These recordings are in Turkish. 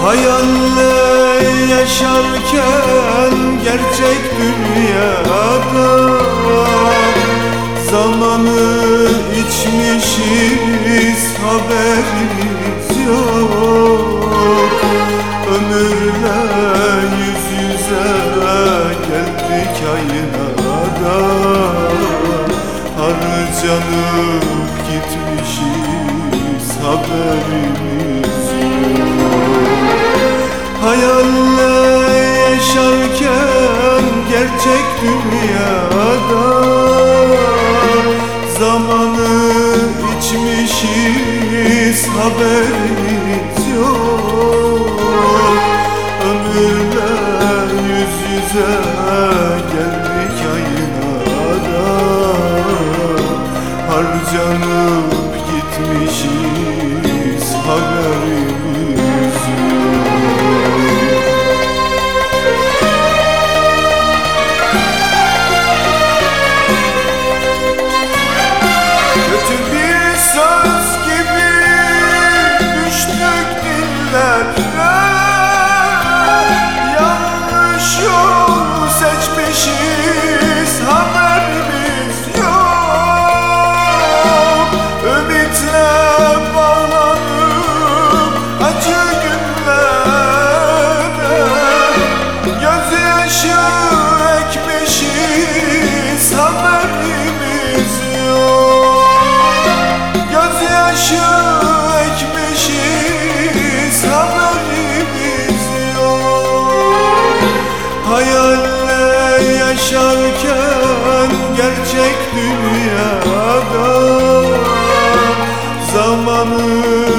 Hayalle yaşarken gerçek dünyada zamanı içmişiz, haberimiz yok. Ömürle yüz yüze geldik aynada, harcanıp gitmişiz, haberimiz yok. Hayalle yaşarken gerçek dünyada zamanı içmişiz, haberimiz yok. Ömürle yüz yüze geldik aynada, harcanıp gitmişiz, haberimiz yok. Kötü bir söz gibi düştük dillere, yanlış yol seçmişiz, haberimiz yok. Ümitle bağlanıp acı günlere gözyaşı ekmişiz, haberimiz yok. Gözyaşı ekmişiz, haberimiz yok. Hayalle yaşarken gerçek dünyada zamanı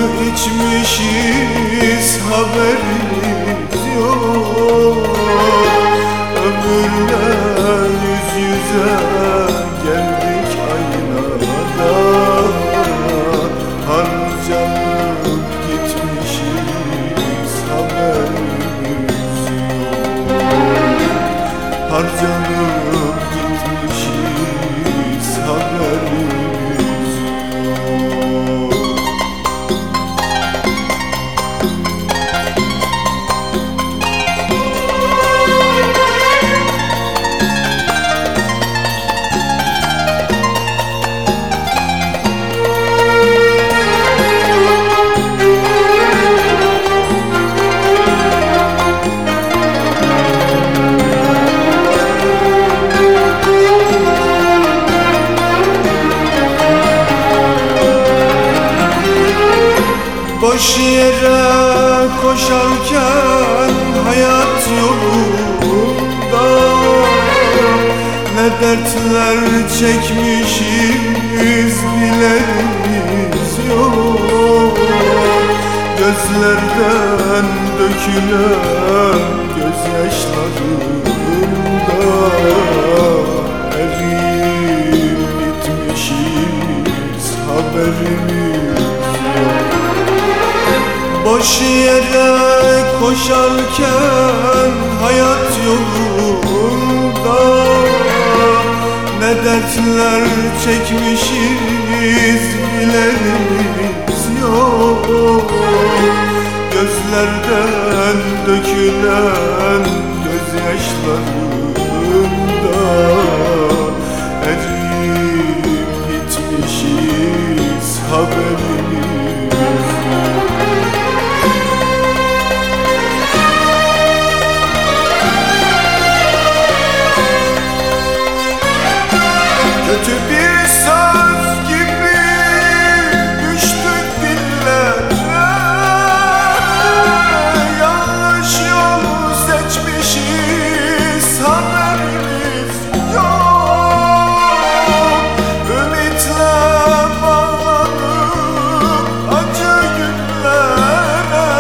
içmişiz, haberimiz yok. Ömürle yüz yüze geldik aynada, harcanıp gitmişiz, haberimiz yok. Harcanıp gitmişiz, haberimiz yok. Boş yere koşarken hayat yolunda ne dertler çekmişiz, bilerimiz yok. Gözlerden dökülen gözyaşlarında eriyip bitmişiz, haberimiz yok. Boş yere koşarken hayat yolunda ne dertler çekmişiz, bilerimiz yok. Gözlerden dökülen gözyaşlarında eriyip bitmişiz, haberimiz yok. Kötü bir söz gibi düştük dillere, yanlış yol seçmişiz, haberimiz yok. Ümitle bağlanıp acı günlere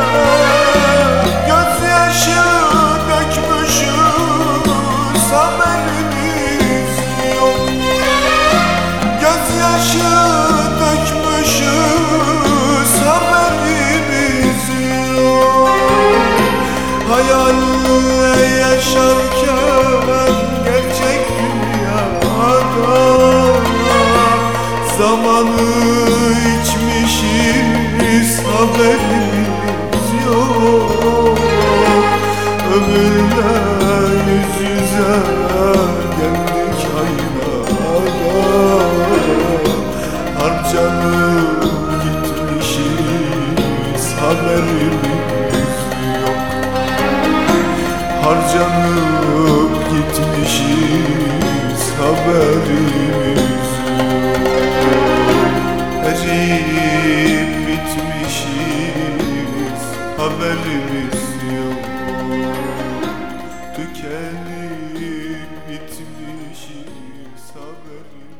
gözyaşı dökmüşüz, haberimiz yok. Gözyaşı dökmüşüz, haberimiz yok. Hayalle yaşarken gerçek dünyada zamanı içmişiz, haberimiz yok. ömürle yüz yüze geldik aynada. Harcanıp gitmişiz, haberimiz yok. Harcanıp gitmişiz, haberimiz yok. Eriyip bitmişiz, haberimiz yok. Tükenip bitmişiz, haberimiz yok.